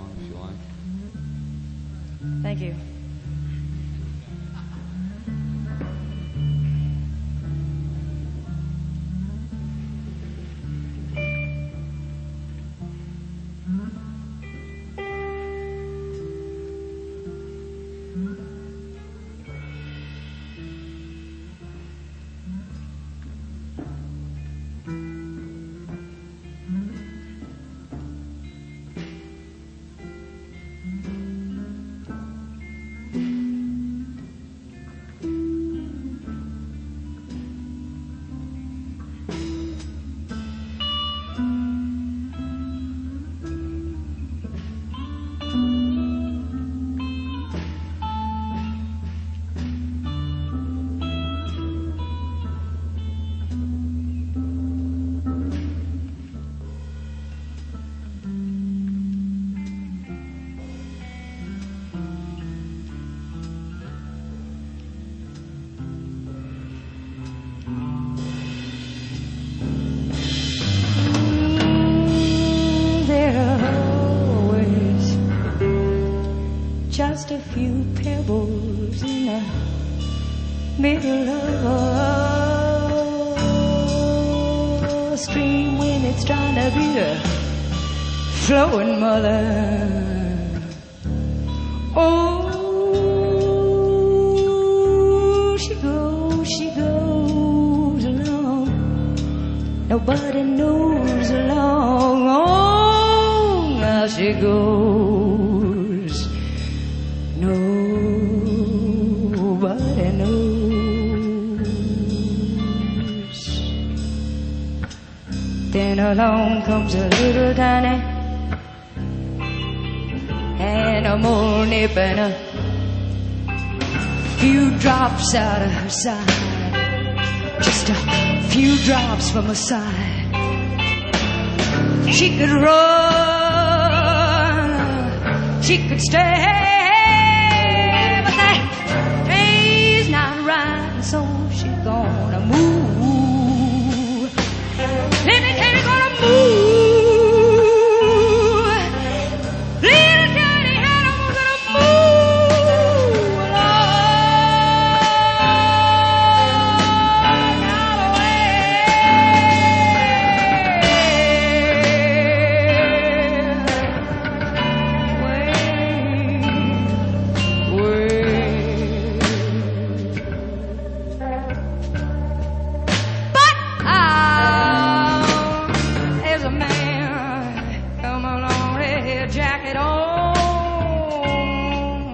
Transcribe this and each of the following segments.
song if you like. Thank you. Just a few pebbles in the middle of a stream when it's trying to be a flowing mother. Oh, she goes along. Nobody knows along. Oh, how she goes. Nobody knows. Then along comes a little tiny animal nipping a few drops out of her side. Just a few drops from her side. She could run, she could stay. So she's gonna move. Let me tell you, gonna move. Little tiny animal gonna move jacket on,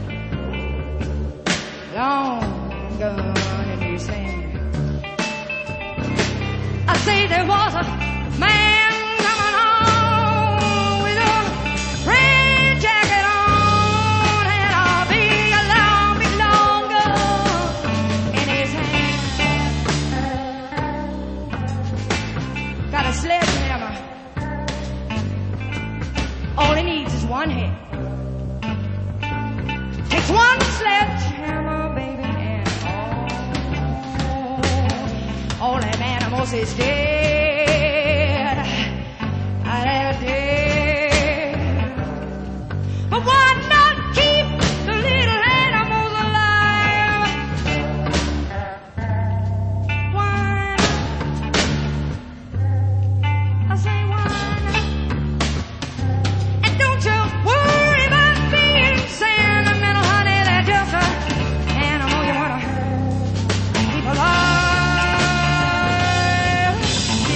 long gun in his hand. I say there was a man coming on with a red jacket on and a big long gun in his hand. Got a sledgehammer. All he needs is one head. Takes one sledgehammer, baby, and all them animals is dead. They're dead. But why not keep the little animals alive? Why not? I say why not? Don't you worry about being sentimental, honey. They're just an animal you wanna keep alive.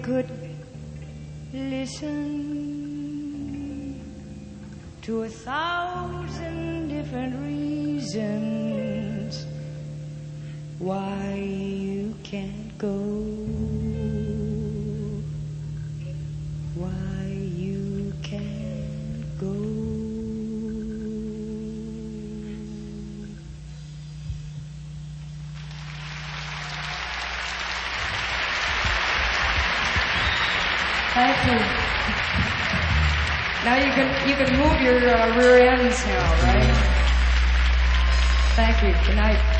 could listen to 1,000 different reasons why you can't go, why you can't go. Thank you. Now you can move your rear ends now, right? Thank you. Good night.